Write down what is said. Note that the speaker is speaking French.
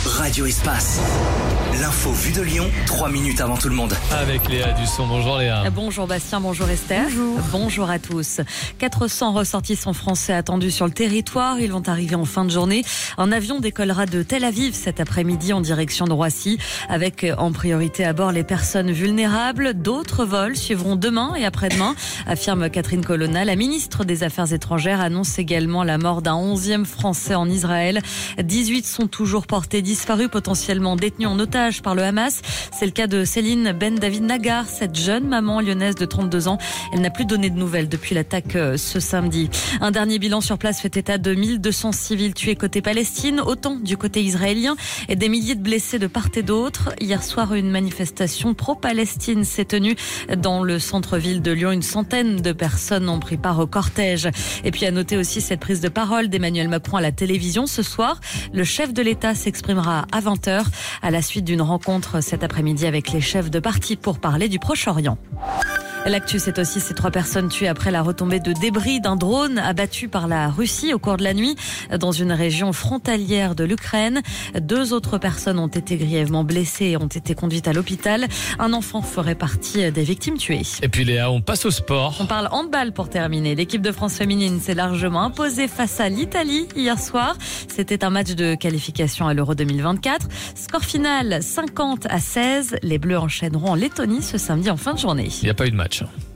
Radio Espace. L'info vue de Lyon, 3 minutes avant tout le monde. Avec Léa Dusson. Bonjour Léa. Bonjour Bastien, bonjour Esther. Bonjour à tous. 400 ressortissants français attendus sur le territoire. Ils vont arriver en fin de journée. Un avion décollera de Tel Aviv cet après-midi en direction de Roissy, avec en priorité à bord les personnes vulnérables. D'autres vols suivront demain et après-demain, affirme Catherine Colonna. La ministre des Affaires étrangères annonce également la mort d'un 11e Français en Israël. 18 sont toujours portés disparus, potentiellement détenus en otage par le Hamas. C'est le cas de Céline Ben David Nagar, cette jeune maman lyonnaise de 32 ans. Elle n'a plus donné de nouvelles depuis l'attaque ce samedi. Un dernier bilan sur place fait état de 1200 civils tués côté Palestine, autant du côté israélien, et des milliers de blessés de part et d'autre. Hier soir, une manifestation pro-Palestine s'est tenue dans le centre-ville de Lyon. Une centaine de personnes ont pris part au cortège. Et puis à noter aussi cette prise de parole d'Emmanuel Macron à la télévision ce soir. Le chef de l'État s'exprimera à 20h à la suite d'une rencontre cet après-midi avec les chefs de parti pour parler du Proche-Orient. L'actu, c'est aussi ces 3 personnes tuées après la retombée de débris d'un drone abattu par la Russie au cours de la nuit dans une région frontalière de l'Ukraine. 2 autres personnes ont été grièvement blessées et ont été conduites à l'hôpital. Un enfant ferait partie des victimes tuées. Et puis Léa, on passe au sport. On parle handball pour terminer. L'équipe de France féminine s'est largement imposée face à l'Italie hier soir. C'était un match de qualification à l'Euro 2024. Score final 50-16. Les Bleus enchaîneront en Lettonie ce samedi en fin de journée. Il n'y a pas eu de match.